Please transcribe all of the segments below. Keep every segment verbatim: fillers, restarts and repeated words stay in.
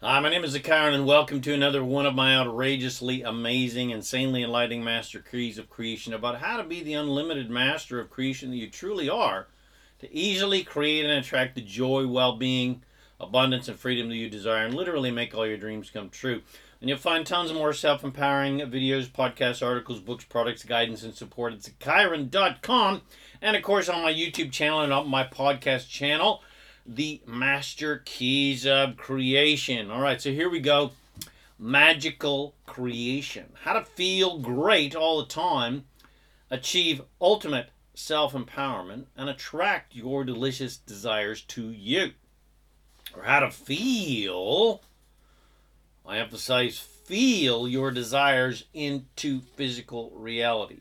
Hi, my name is Zakaran, and welcome to another one of my outrageously amazing, insanely enlightening master keys of creation about how to be the unlimited master of creation that you truly are, to easily create and attract the joy, well-being, abundance, and freedom that you desire, and literally make all your dreams come true. And you'll find tons of more self-empowering videos, podcasts, articles, books, products, guidance, and support at zakaran dot com, and of course on my YouTube channel and on my podcast channel, The Master Keys of Creation. All right, so here we go. Magical creation. How to feel great all the time, achieve ultimate self-empowerment, and attract your delicious desires to you. Or how to feel, I emphasize feel your desires into physical reality.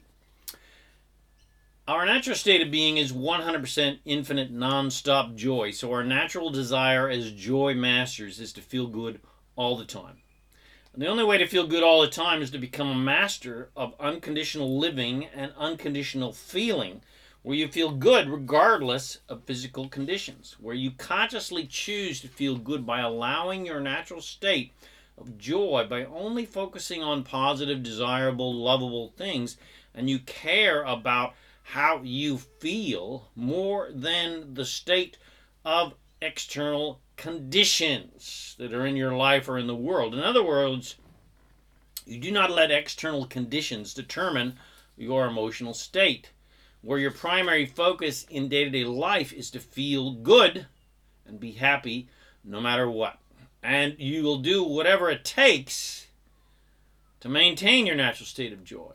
Our natural state of being is one hundred percent infinite, non-stop joy. So our natural desire as joy masters is to feel good all the time. And the only way to feel good all the time is to become a master of unconditional living and unconditional feeling, where you feel good regardless of physical conditions, where you consciously choose to feel good by allowing your natural state of joy by only focusing on positive, desirable, lovable things, and you care about how you feel more than the state of external conditions that are in your life or in the world. In other words, you do not let external conditions determine your emotional state, where your primary focus in day-to-day life is to feel good and be happy no matter what. And you will do whatever it takes to maintain your natural state of joy.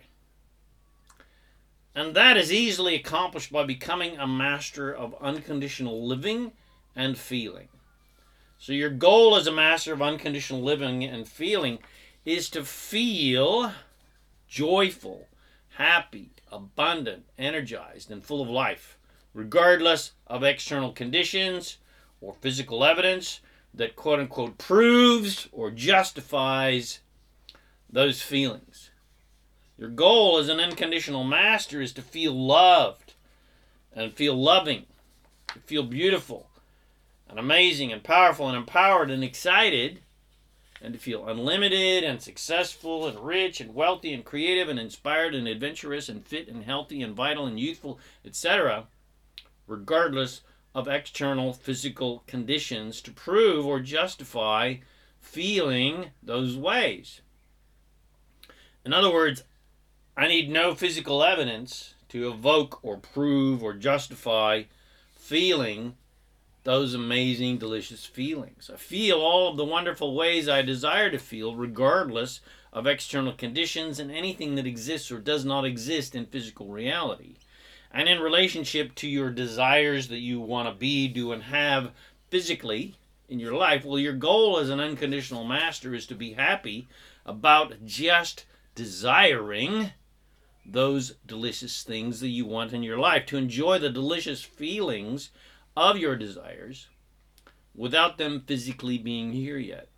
And that is easily accomplished by becoming a master of unconditional living and feeling. So your goal as a master of unconditional living and feeling is to feel joyful, happy, abundant, energized, and full of life, regardless of external conditions or physical evidence that quote-unquote proves or justifies those feelings. Your goal as an unconditional master is to feel loved and feel loving, to feel beautiful and amazing and powerful and empowered and excited, and to feel unlimited and successful and rich and wealthy and creative and inspired and adventurous and fit and healthy and vital and youthful, et cetera, regardless of external physical conditions to prove or justify feeling those ways. In other words, I need no physical evidence to evoke or prove or justify feeling those amazing, delicious feelings. I feel all of the wonderful ways I desire to feel, regardless of external conditions and anything that exists or does not exist in physical reality. And in relationship to your desires that you want to be, do, and have physically in your life, well, your goal as an unconditional master is to be happy about just desiring those delicious things that you want in your life, to enjoy the delicious feelings of your desires without them physically being here yet.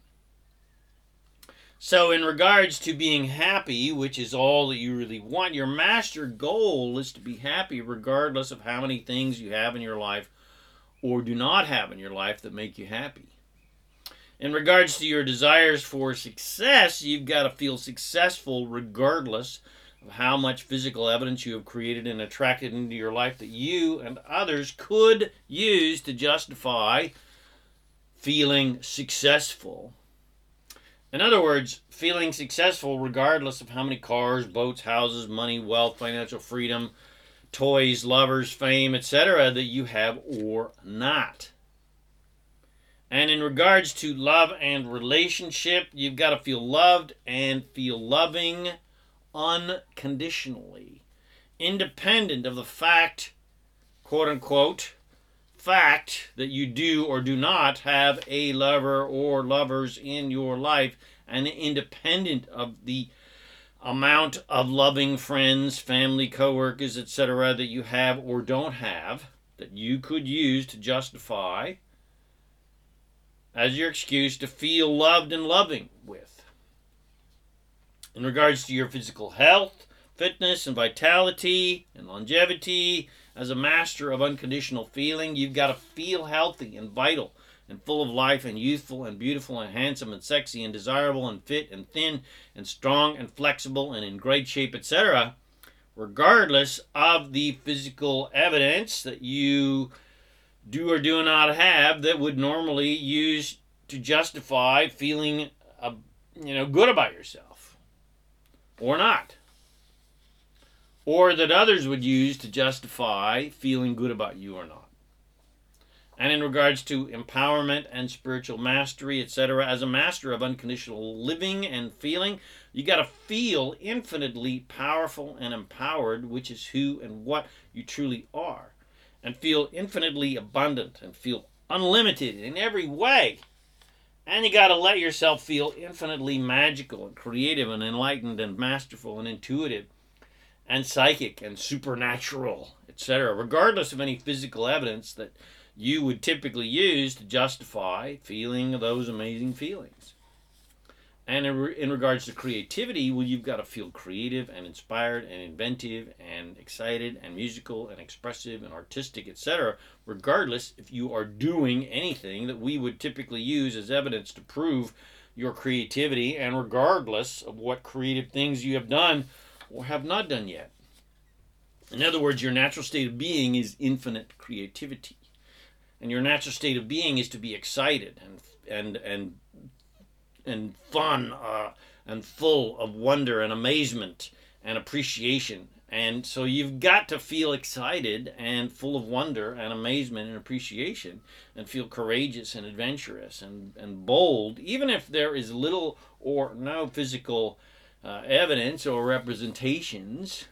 So in regards to being happy, which is all that you really want, your master goal is to be happy regardless of how many things you have in your life or do not have in your life that make you happy. In regards to your desires for success, you've got to feel successful regardless of how much physical evidence you have created and attracted into your life that you and others could use to justify feeling successful. In other words, feeling successful regardless of how many cars, boats, houses, money, wealth, financial freedom, toys, lovers, fame, et cetera that you have or not. And in regards to love and relationship, you've got to feel loved and feel loving unconditionally, independent of the fact, quote-unquote, fact that you do or do not have a lover or lovers in your life, and independent of the amount of loving friends, family, co-workers, et cetera that you have or don't have that you could use to justify as your excuse to feel loved and loving with. In regards to your physical health, fitness, and vitality, and longevity, as a master of unconditional feeling, you've got to feel healthy and vital and full of life and youthful and beautiful and handsome and sexy and desirable and fit and thin and strong and flexible and in great shape, et cetera, regardless of the physical evidence that you do or do not have that would normally use to justify feeling uh, you know, good about yourself or not, or that others would use to justify feeling good about you or not. And in regards to empowerment and spiritual mastery, et cetera, as a master of unconditional living and feeling, you got to feel infinitely powerful and empowered, which is who and what you truly are, and feel infinitely abundant and feel unlimited in every way. And you got to let yourself feel infinitely magical and creative and enlightened and masterful and intuitive and psychic and supernatural, et cetera, regardless of any physical evidence that you would typically use to justify feeling those amazing feelings. And in, re- in regards to creativity, well, you've got to feel creative and inspired and inventive and excited and musical and expressive and artistic, et cetera, regardless if you are doing anything that we would typically use as evidence to prove your creativity, and regardless of what creative things you have done or have not done yet. In other words, your natural state of being is infinite creativity. And your natural state of being is to be excited and and and and fun uh, and full of wonder and amazement and appreciation. And so you've got to feel excited and full of wonder and amazement and appreciation, and feel courageous and adventurous and, and bold, even if there is little or no physical uh, evidence or representations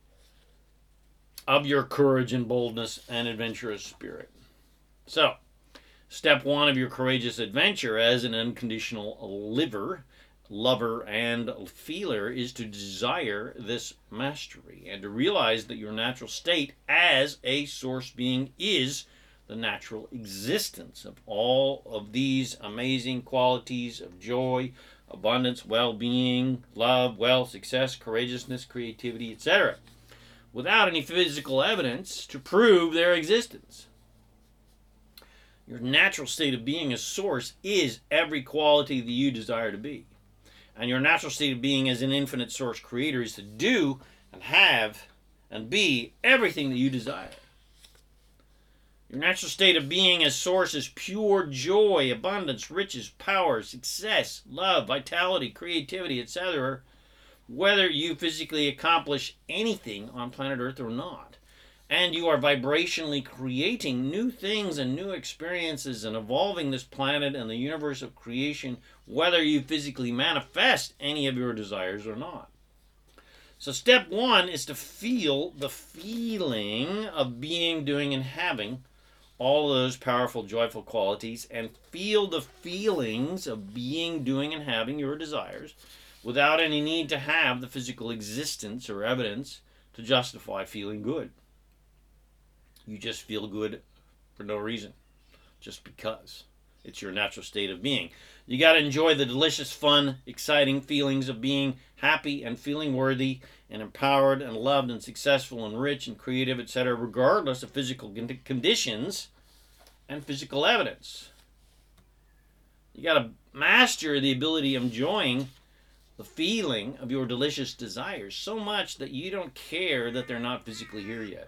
of your courage and boldness and adventurous spirit. So, step one of your courageous adventure as an unconditional liver, lover, and feeler is to desire this mastery and to realize that your natural state as a source being is the natural existence of all of these amazing qualities of joy, abundance, well-being, love, wealth, success, courageousness, creativity, et cetera, without any physical evidence to prove their existence. Your natural state of being as source is every quality that you desire to be. And your natural state of being as an infinite source creator is to do and have and be everything that you desire. Your natural state of being as source is pure joy, abundance, riches, power, success, love, vitality, creativity, et cetera, whether you physically accomplish anything on planet Earth or not. And you are vibrationally creating new things and new experiences and evolving this planet and the universe of creation, whether you physically manifest any of your desires or not. So step one is to feel the feeling of being, doing, and having all of those powerful, joyful qualities, and feel the feelings of being, doing, and having your desires without any need to have the physical existence or evidence to justify feeling good. You just feel good for no reason, just because. It's your natural state of being. You got to enjoy the delicious, fun, exciting feelings of being happy and feeling worthy and empowered and loved and successful and rich and creative, et cetera, regardless of physical conditions and physical evidence. You got to master the ability of enjoying the feeling of your delicious desires so much that you don't care that they're not physically here yet.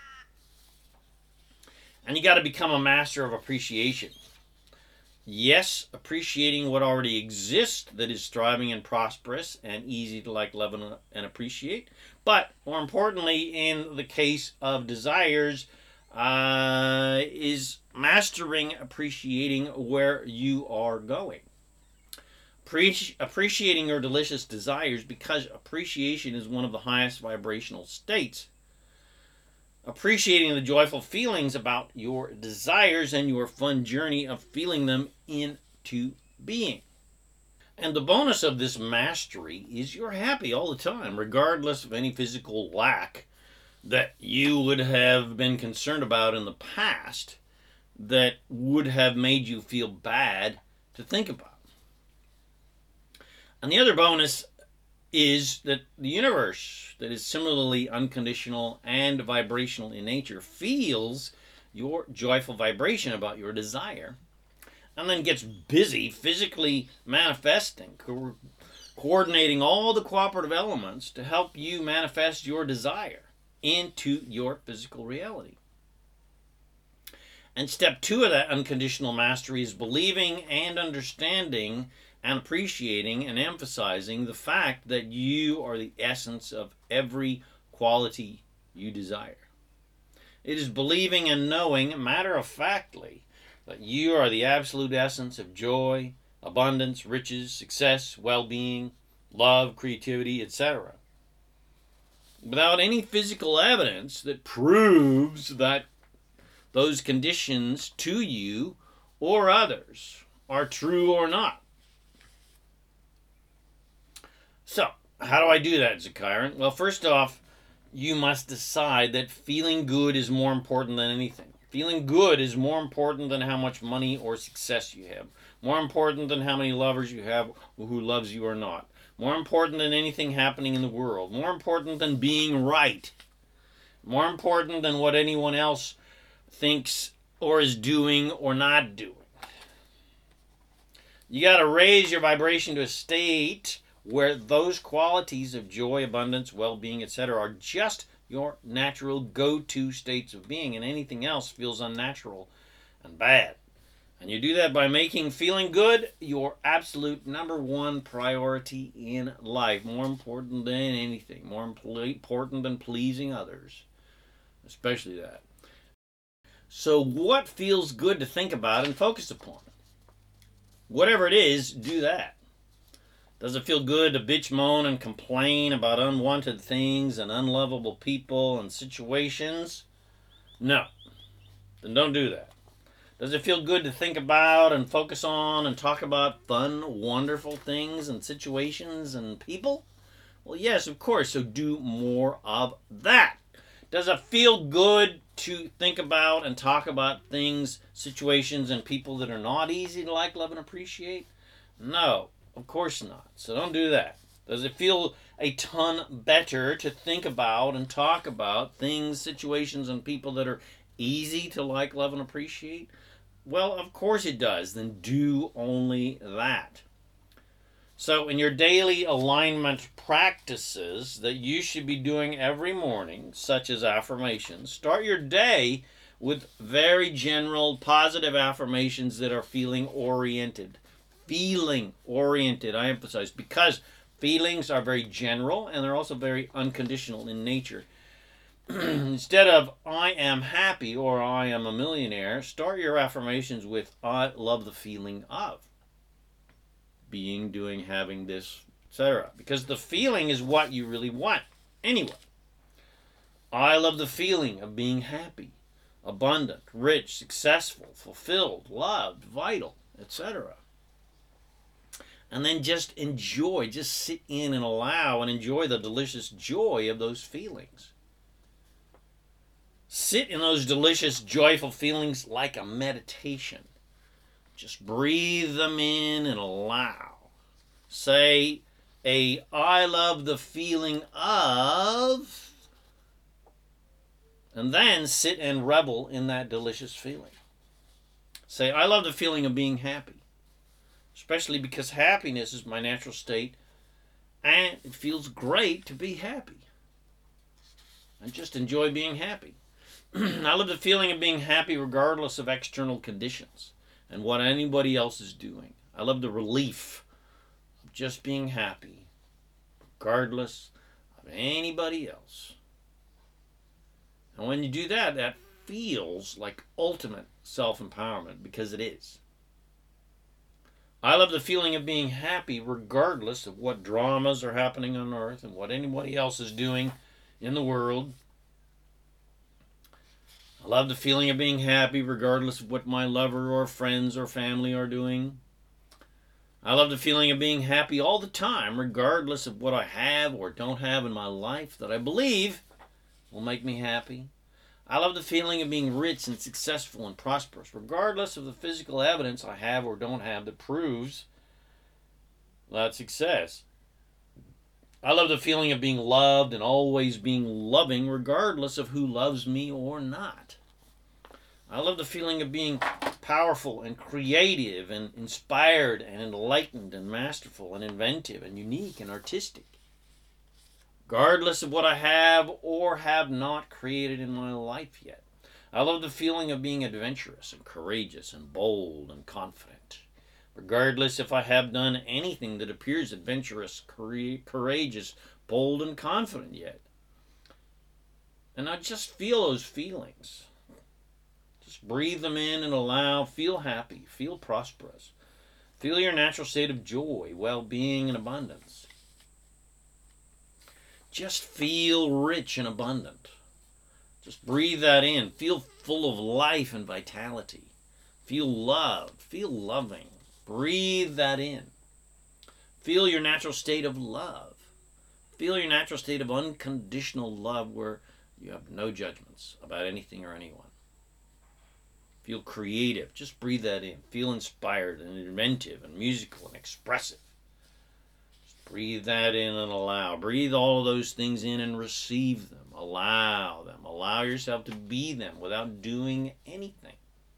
And you got to become a master of appreciation. Yes, appreciating what already exists that is thriving and prosperous and easy to like, love, and, and appreciate. But more importantly, in the case of desires, uh, is mastering appreciating where you are going. Appreci- appreciating your delicious desires, because appreciation is one of the highest vibrational states. Appreciating the joyful feelings about your desires and your fun journey of feeling them into being. And the bonus of this mastery is you're happy all the time, regardless of any physical lack that you would have been concerned about in the past that would have made you feel bad to think about. And the other bonus is that the universe, that is similarly unconditional and vibrational in nature, feels your joyful vibration about your desire and then gets busy physically manifesting, co- coordinating all the cooperative elements to help you manifest your desire into your physical reality. And step two of that unconditional mastery is believing and understanding and appreciating and emphasizing the fact that you are the essence of every quality you desire. It is believing and knowing matter-of-factly that you are the absolute essence of joy, abundance, riches, success, well-being, love, creativity, et cetera. Without any physical evidence that proves that those conditions to you or others are true or not. So, how do I do that, Zakaran? Well, first off, you must decide that feeling good is more important than anything. Feeling good is more important than how much money or success you have. More important than how many lovers you have who loves you or not. More important than anything happening in the world. More important than being right. More important than what anyone else thinks or is doing or not doing. You got to raise your vibration to a state where those qualities of joy, abundance, well-being, et cetera are just your natural go-to states of being, and anything else feels unnatural and bad. And you do that by making feeling good your absolute number one priority in life, more important than anything, more important than pleasing others, especially that. So what feels good to think about and focus upon? Whatever it is, do that. Does it feel good to bitch, moan, and complain about unwanted things and unlovable people and situations? No. Then don't do that. Does it feel good to think about and focus on and talk about fun, wonderful things and situations and people? Well, yes, of course, so do more of that. Does it feel good to think about and talk about things, situations, and people that are not easy to like, love, and appreciate? No, of course not. So don't do that. Does it feel a ton better to think about and talk about things, situations, and people that are easy to like, love, and appreciate? Well, of course it does. Then do only that. So in your daily alignment practices that you should be doing every morning, such as affirmations, start your day with very general positive affirmations that are feeling oriented. Feeling oriented, I emphasize, because feelings are very general and they're also very unconditional in nature. Instead of I am happy or I am a millionaire, start your affirmations with I love the feeling of being, doing, having this, et cetera. Because the feeling is what you really want. Anyway, I love the feeling of being happy, abundant, rich, successful, fulfilled, loved, vital, et cetera. And then just enjoy, just sit in and allow and enjoy the delicious joy of those feelings. Sit in those delicious, joyful feelings like a meditation. Just breathe them in and allow. Say a I love the feeling of, and then sit and revel in that delicious feeling. Say I love the feeling of being happy, especially because happiness is my natural state and it feels great to be happy. I just enjoy being happy. I love the feeling of being happy regardless of external conditions and what anybody else is doing. I love the relief of just being happy, regardless of anybody else. And when you do that, that feels like ultimate self-empowerment, because it is. I love the feeling of being happy regardless of what dramas are happening on earth and what anybody else is doing in the world. I love the feeling of being happy regardless of what my lover or friends or family are doing. I love the feeling of being happy all the time regardless of what I have or don't have in my life that I believe will make me happy. I love the feeling of being rich and successful and prosperous regardless of the physical evidence I have or don't have that proves that success. I love the feeling of being loved and always being loving regardless of who loves me or not. I love the feeling of being powerful and creative and inspired and enlightened and masterful and inventive and unique and artistic, regardless of what I have or have not created in my life yet. I love the feeling of being adventurous and courageous and bold and confident, regardless if I have done anything that appears adventurous, courageous, bold, and confident yet. And I just feel those feelings. Just breathe them in and allow. Feel happy. Feel prosperous. Feel your natural state of joy, well-being, and abundance. Just feel rich and abundant. Just breathe that in. Feel full of life and vitality. Feel loved. Feel loving. Breathe that in. Feel your natural state of love. Feel your natural state of unconditional love where you have no judgments about anything or anyone. Feel creative. Just breathe that in. Feel inspired and inventive and musical and expressive. Just breathe that in and allow. Breathe all of those things in and receive them. Allow them. Allow yourself to be them without doing anything.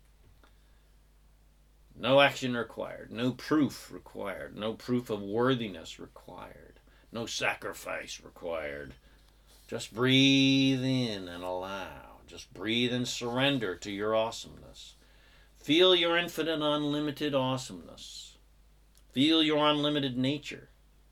No action required. No proof required. No proof of worthiness required. No sacrifice required. Just breathe in and allow. Just breathe and surrender to your awesomeness. Feel your infinite, unlimited awesomeness. Feel your unlimited nature.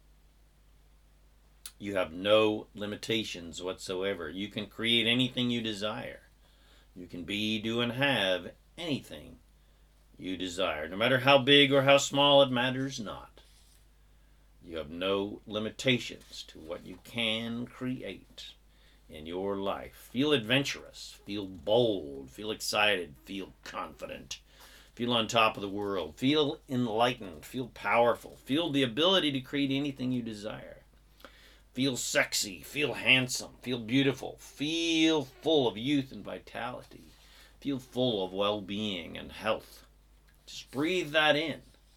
You have no limitations whatsoever. You can create anything you desire. You can be, do, and have anything you desire. No matter how big or how small, it matters not. You have no limitations to what you can create in your life. Feel adventurous. Feel bold. Feel excited. Feel confident. Feel on top of the world. Feel enlightened. Feel powerful. Feel the ability to create anything you desire. Feel sexy. Feel handsome. Feel beautiful. Feel full of youth and vitality. Feel full of well-being and health. Just breathe that in.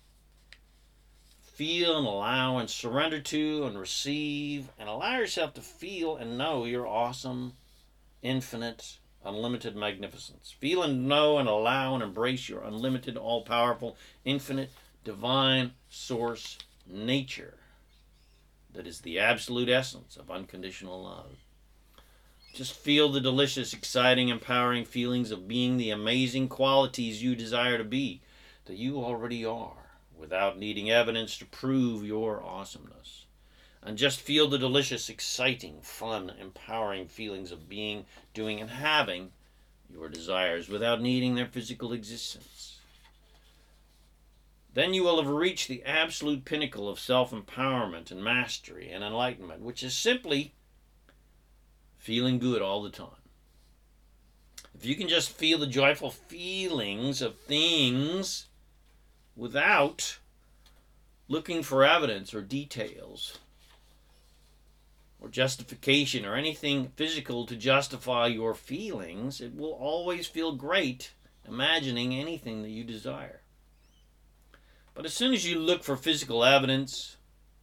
Feel and allow and surrender to and receive and allow yourself to feel and know your awesome, infinite, unlimited magnificence. Feel and know and allow and embrace your unlimited, all-powerful, infinite, divine source nature that is the absolute essence of unconditional love. Just feel the delicious, exciting, empowering feelings of being the amazing qualities you desire to be, that you already are, without needing evidence to prove your awesomeness. And just feel the delicious, exciting, fun, empowering feelings of being, doing, and having your desires without needing their physical existence. Then you will have reached the absolute pinnacle of self-empowerment and mastery and enlightenment, which is simply feeling good all the time. If you can just feel the joyful feelings of things without looking for evidence or details or justification or anything physical to justify your feelings, it will always feel great imagining anything that you desire. But as soon as you look for physical evidence,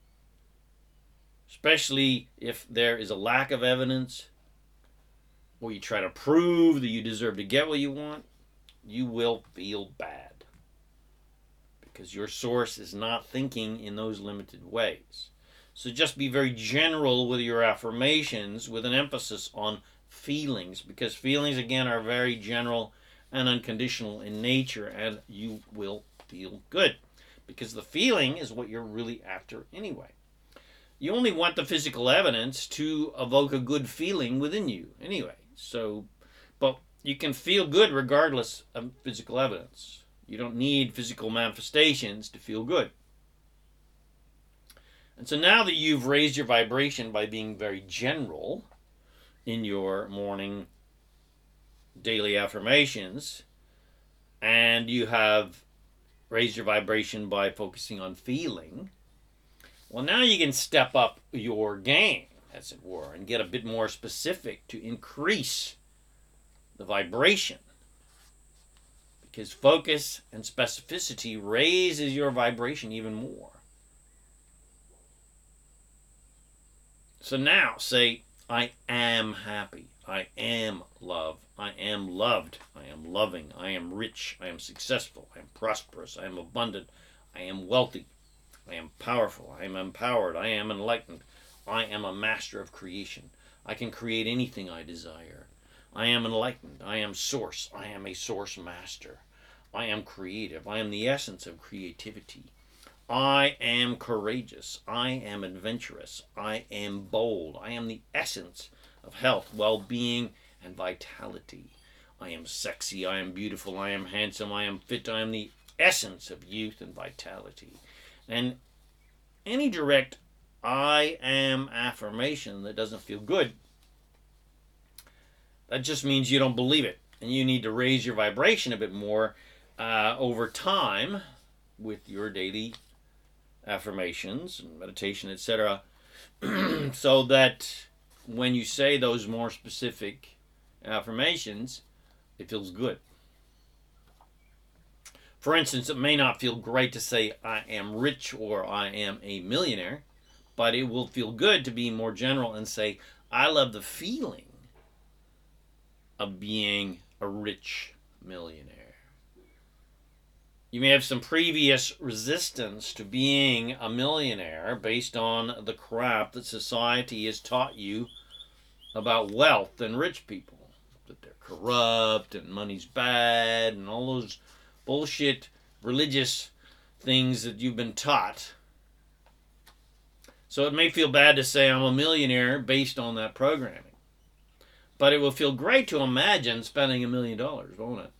especially if there is a lack of evidence, or you try to prove that you deserve to get what you want, you will feel bad. Because your source is not thinking in those limited ways. So just be very general with your affirmations with an emphasis on feelings, because feelings, again, are very general and unconditional in nature, and you will feel good. Because the feeling is what you're really after anyway. You only want the physical evidence to evoke a good feeling within you anyway. So, but you can feel good regardless of physical evidence. You don't need physical manifestations to feel good. And so now that you've raised your vibration by being very general in your morning daily affirmations, and you have raised your vibration by focusing on feeling, well, now you can step up your game, as it were, and get a bit more specific to increase the vibration. Because focus and specificity raises your vibration even more. So now say, I am happy. I am love. I am loved. I am loving. I am rich. I am successful. I am prosperous. I am abundant. I am wealthy. I am powerful. I am empowered. I am enlightened. I am a master of creation. I can create anything I desire. I am enlightened. I am source. I am a source master. I am creative. I am the essence of creativity. I am courageous. I am adventurous. I am bold. I am the essence of health, well-being, and vitality. I am sexy. I am beautiful. I am handsome. I am fit. I am the essence of youth and vitality. And any direct I am affirmation that doesn't feel good, that just means you don't believe it. And you need to raise your vibration a bit more uh, over time with your daily affirmations and meditation, et cetera, so that when you say those more specific affirmations, it feels good. For instance, it may not feel great to say I am rich or I am a millionaire, but it will feel good to be more general and say I love the feeling of being a rich millionaire. You may have some previous resistance to being a millionaire based on the crap that society has taught you about wealth and rich people. That they're corrupt and money's bad and all those bullshit religious things that you've been taught. So it may feel bad to say I'm a millionaire based on that programming. But it will feel great to imagine spending a million dollars, won't it?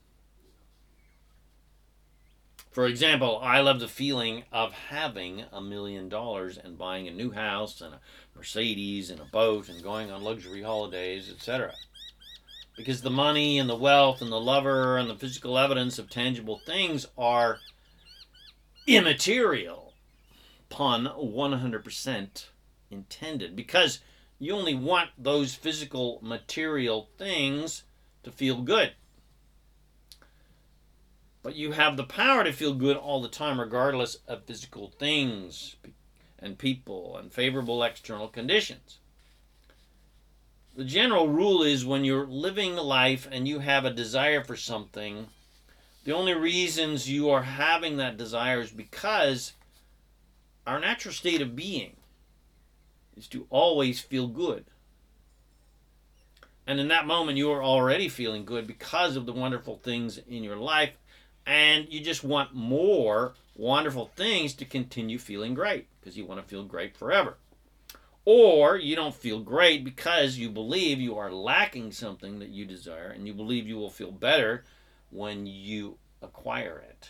For example, I love the feeling of having a million dollars and buying a new house and a Mercedes and a boat and going on luxury holidays, et cetera. Because the money and the wealth and the lover and the physical evidence of tangible things are immaterial, pun one hundred percent intended. Because you only want those physical material things to feel good. But you have the power to feel good all the time, regardless of physical things and people and favorable external conditions. The general rule is when you're living life and you have a desire for something, the only reasons you are having that desire is because our natural state of being is to always feel good. And in that moment, you are already feeling good because of the wonderful things in your life. And you just want more wonderful things to continue feeling great because you want to feel great forever. Or you don't feel great because you believe you are lacking something that you desire and you believe you will feel better when you acquire it.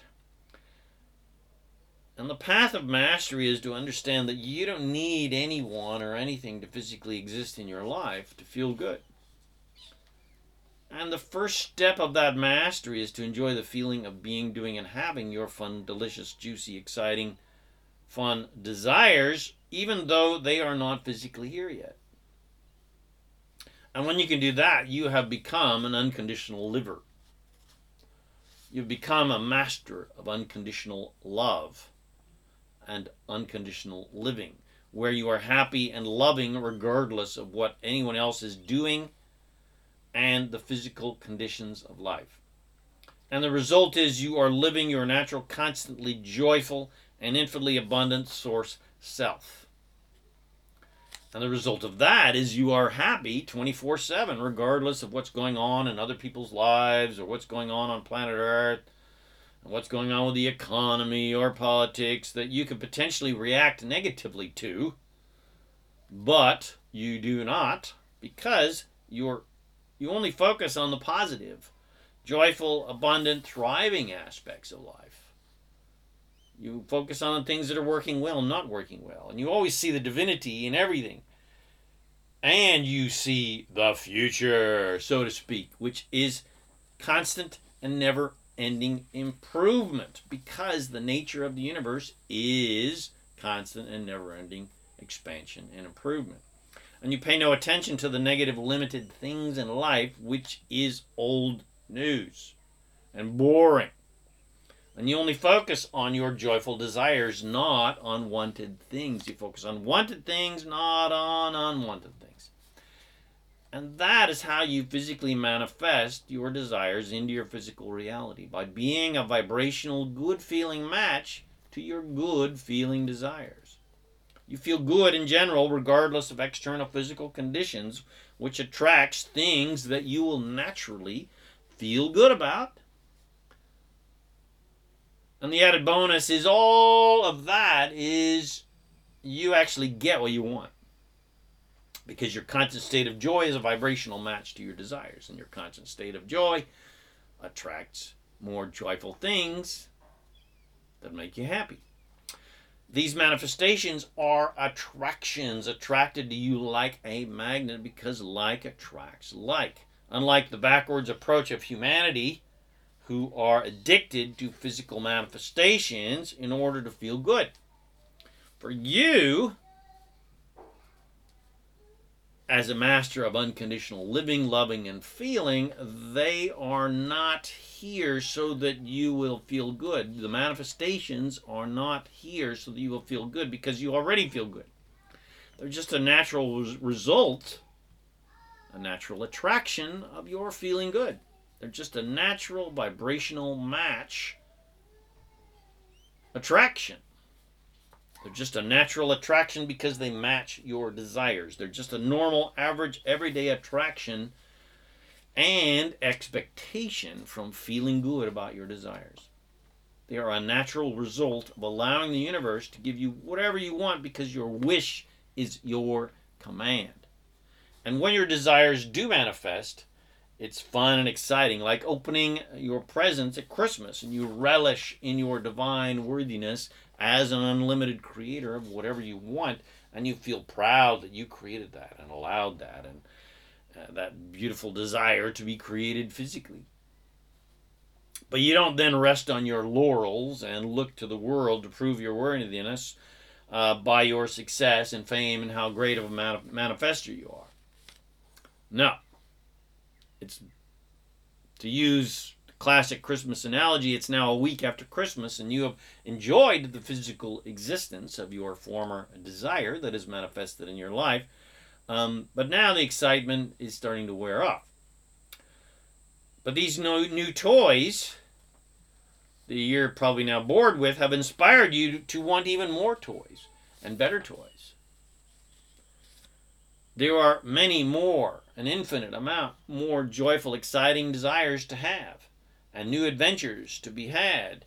And the path of mastery is to understand that you don't need anyone or anything to physically exist in your life to feel good. And the first step of that mastery is to enjoy the feeling of being, doing, and having your fun, delicious, juicy, exciting, fun desires, even though they are not physically here yet. And when you can do that, you have become an unconditional liver. You've become a master of unconditional love and unconditional living, where you are happy and loving regardless of what anyone else is doing and the physical conditions of life. And the result is you are living your natural, constantly joyful, and infinitely abundant source self. And the result of that is you are happy twenty-four seven, regardless of what's going on in other people's lives or what's going on on planet Earth, and what's going on with the economy or politics that you could potentially react negatively to, but you do not, because you're You only focus on the positive, joyful, abundant, thriving aspects of life. You focus on the things that are working well, not working well. And you always see the divinity in everything. And you see the future, so to speak, which is constant and never-ending improvement, because the nature of the universe is constant and never-ending expansion and improvement. And you pay no attention to the negative, limited things in life, which is old news and boring. And you only focus on your joyful desires, not on wanted things. You focus on wanted things, not on unwanted things. And that is how you physically manifest your desires into your physical reality, by being a vibrational, good-feeling match to your good-feeling desires. You feel good in general, regardless of external physical conditions, which attracts things that you will naturally feel good about. And the added bonus is all of that is you actually get what you want. Because your constant state of joy is a vibrational match to your desires. And your constant state of joy attracts more joyful things that make you happy. These manifestations are attractions, attracted to you like a magnet, because like attracts like. Unlike the backwards approach of humanity, who are addicted to physical manifestations in order to feel good. For you, as a master of unconditional living, loving, and feeling, they are not here so that you will feel good. The manifestations are not here so that you will feel good, because you already feel good. They're just a natural result, a natural attraction of your feeling good. They're just a natural vibrational match attraction. They're just a natural attraction because they match your desires. They're just a normal, average, everyday attraction and expectation from feeling good about your desires. They are a natural result of allowing the universe to give you whatever you want, because your wish is your command. And when your desires do manifest, it's fun and exciting, like opening your presents at Christmas, and you relish in your divine worthiness as an unlimited creator of whatever you want, and you feel proud that you created that and allowed that, and uh, that beautiful desire to be created physically. But you don't then rest on your laurels and look to the world to prove your worthiness uh, by your success and fame and how great of a manif- manifester you are. No. It's, to use the classic Christmas analogy, it's now a week after Christmas, and you have enjoyed the physical existence of your former desire that is manifested in your life. Um, but now the excitement is starting to wear off. But these new, new toys that you're probably now bored with have inspired you to want even more toys and better toys. There are many more, an infinite amount more joyful, exciting desires to have, and new adventures to be had,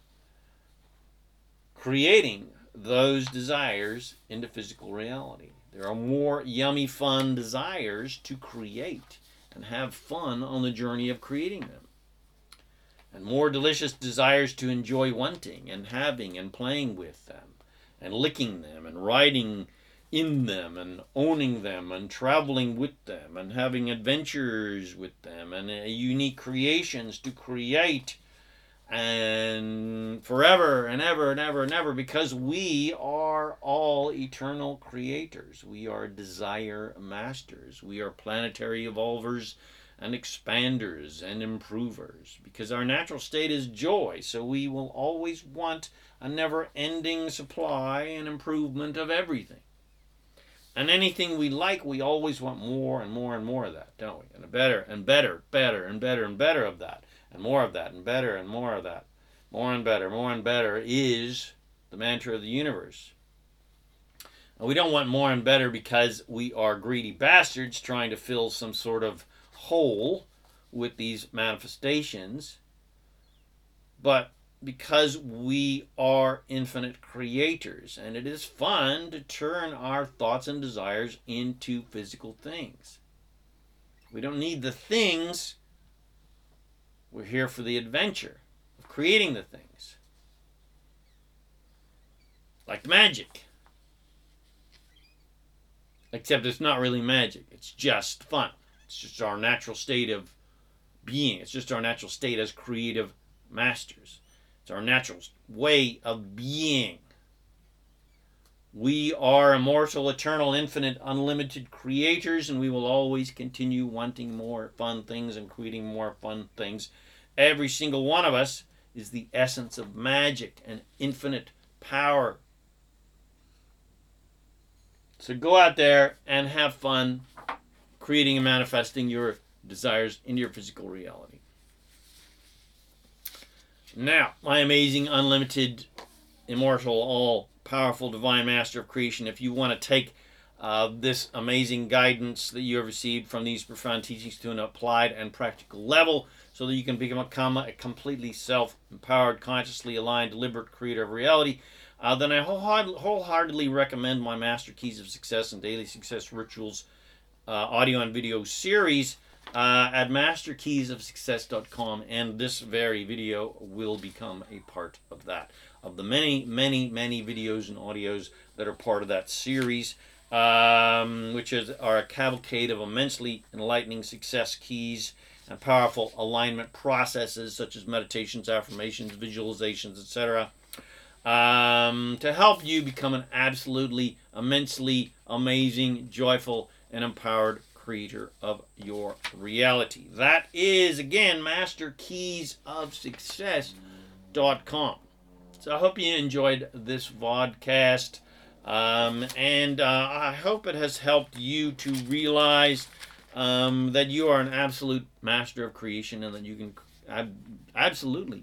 creating those desires into physical reality. There are more yummy, fun desires to create and have fun on the journey of creating them. And more delicious desires to enjoy wanting and having and playing with them and licking them and riding in them and owning them and traveling with them and having adventures with them and uh, unique creations to create and forever and ever and ever and ever, because we are all eternal creators. We are desire masters. We are planetary evolvers and expanders and improvers, because our natural state is joy, so we will always want a never-ending supply and improvement of everything. And anything we like, we always want more and more and more of that, don't we? And better and better, better and better and better of that. And more of that, and better and more of that. More and better, more and better is the mantra of the universe. And we don't want more and better because we are greedy bastards trying to fill some sort of hole with these manifestations, but because we are infinite creators, and it is fun to turn our thoughts and desires into physical things. We don't need the things. We're here for the adventure of creating the things. Like magic. Except it's not really magic. It's just fun. It's just our natural state of being. It's just our natural state as creative masters. It's our natural way of being. We are immortal, eternal, infinite, unlimited creators, and we will always continue wanting more fun things and creating more fun things. Every single one of us is the essence of magic and infinite power. So go out there and have fun creating and manifesting your desires into your physical reality. Now, my amazing, unlimited, immortal, all-powerful divine master of creation, if you want to take uh, this amazing guidance that you have received from these profound teachings to an applied and practical level so that you can become a completely self-empowered, consciously aligned, deliberate creator of reality, uh, then I wholeheartedly recommend my Master Keys of Success and Daily Success Rituals uh, audio and video series uh, at master keys of success dot com, and this very video will become a part of that, of the many, many, many videos and audios that are part of that series, um, which is, are a cavalcade of immensely enlightening success keys and powerful alignment processes such as meditations, affirmations, visualizations, et cetera, um, to help you become an absolutely, immensely amazing, joyful, and empowered creator of your reality. That is, again, master keys of success dot com. So I hope you enjoyed this vodcast, um, and uh, I hope it has helped you to realize um, that you are an absolute master of creation and that you can ab- absolutely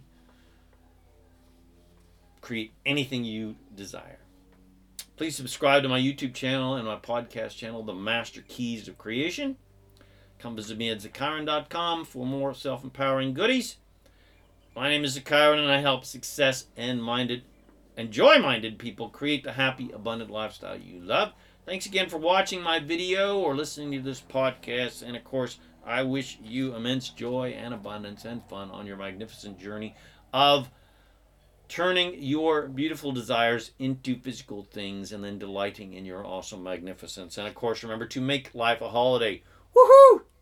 create anything you desire. Please subscribe to my YouTube channel and my podcast channel, The Master Keys of Creation. Come visit me at Zakairan dot com for more self-empowering goodies. My name is Zakairan, and I help success and minded and joy-minded people create the happy, abundant lifestyle you love. Thanks again for watching my video or listening to this podcast. And of course, I wish you immense joy and abundance and fun on your magnificent journey of turning your beautiful desires into physical things and then delighting in your awesome magnificence. And of course, remember to make life a holiday. Woohoo!